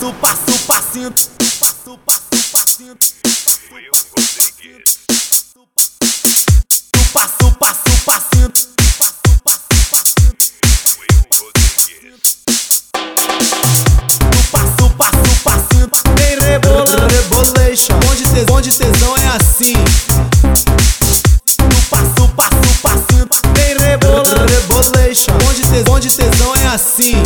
passo, passo, passinho. Passo, passo, passinho. Will Rodrigues. Passo, passo, passinho. Passo, passo, passinho. Will Rodrigues. Passo, passo, passinho. Vem rebolando, rebolation. Onde tesão é assim. Passo, passo, passinho. Vem rebolando, rebolation. Onde tesão é assim.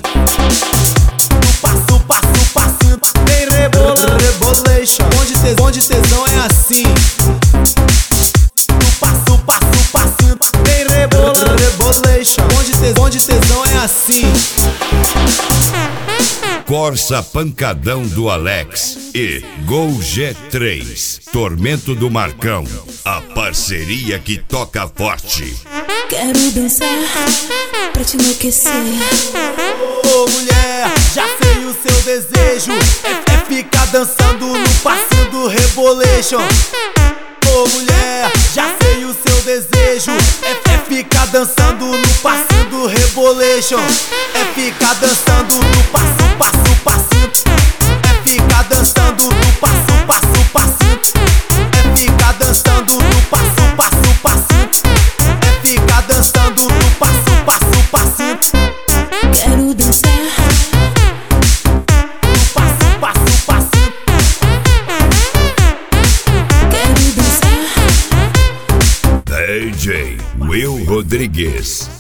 Passo, passo, passinho. Vem rebolando, rebolation. Onde tesão é assim. Passo, passo, passinho. Vem rebolando, rebolation. Onde tesão é assim. Corsa Pancadão do Alex e Gol G3, Tormento do Marcão, a parceria que toca forte. Quero dançar pra te enlouquecer. Ô mulher, já sei o seu desejo. É ficar dançando no passinho do Rebolation. Ô mulher, já sei o seu desejo. É ficar dançando no passinho do Rebolation. É ficar dançando no passo, passo, passinho. É ficar dançando no passo, passo, passinho. É ficar dançando no passo, passo, passinho. É ficar dançando no passo, passo, passinho. Quero dançar. Passo, passo, passinho. Quero dançar. DJ Will Rodrigues.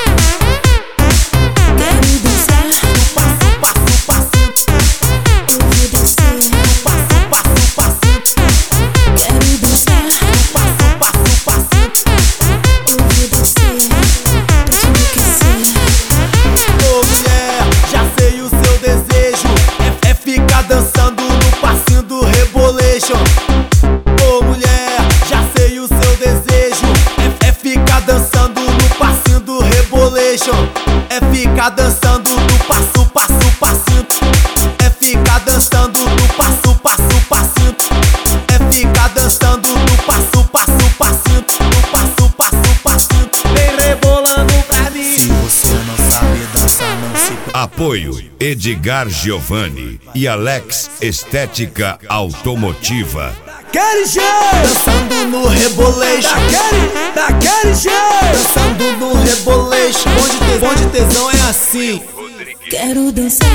Quero dançar. Passo, passo, passinho. Eu vou descer. Passo, passo, passinho. Quero dançar. Passo, passo, passinho. Eu vou descer pra te enlouquecer. Ô mulher, já sei o seu desejo. É ficar dançando no passinho do Rebolation. Ô mulher, já sei o seu desejo. É ficar dançando no passinho do Rebolation. É ficar dançando no passo, passo, passinho. É ficar dançando no passo, passo, passinho. É ficar dançando no passo, passo, passinho. No passo, passo, passinho. Vem rebolando pra mim. Se você não sabe dançar, não se Apoio Edgar Giovanni e Alex Estética Automotiva. daquele jeito, dançando no Rebolation. Daquele jeito, dançando no Rebolation. Onde tesão é assim. Quero dançar.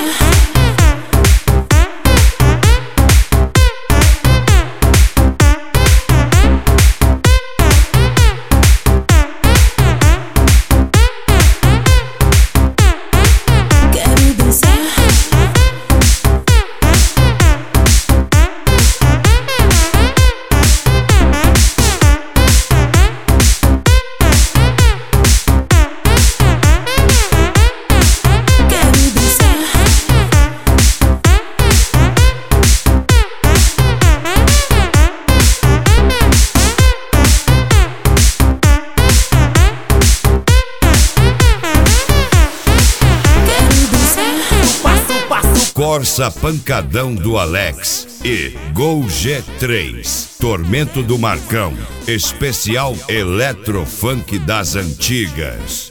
Quero dançar. Quero dançar. Quero dançar. Passo, passo, Corsa Pancadão do Alex e Gol G3, Tormento do Marcão, especial Electrofunk das Antigas.